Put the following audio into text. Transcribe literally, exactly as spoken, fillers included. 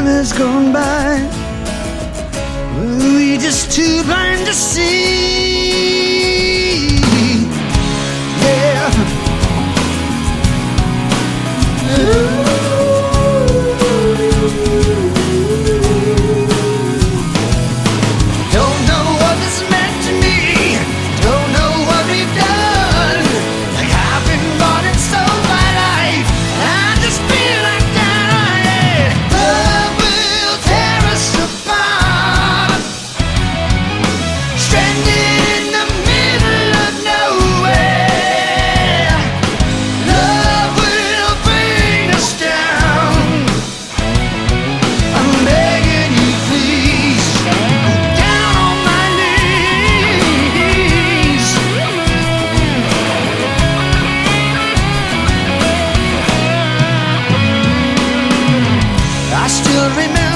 time has gone by. We're just too blind to see. Yeah. Don't know what this meant to me. Don't know what we've done. Like I've been bought and sold by life. I just feel like dying. Love will tear us apart. Stranded in the middle of nowhere. Love will bring us down. I'm begging you, please, go down on my knees. I still remember